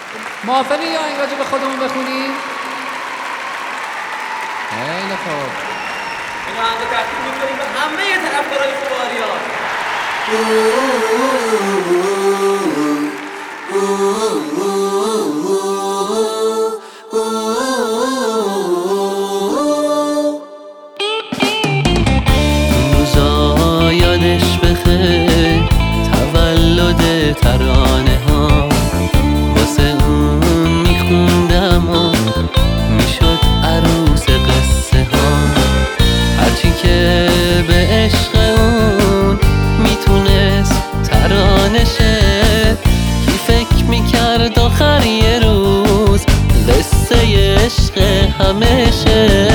موافقی یا این راجع به خودمون بخونیم؟ خیلی خوب. اینو همه تقدیم می‌کنیم به همه طرفدارای خوباریا. روزا یادش بخیر تولد ترانه ها، واسه اون میخوندم و میشد عروس قصه ها. هرچی که به عشق اون میتونست ترانه شه، کی فکر میکرد آخر یه روز قصه عشق همشه.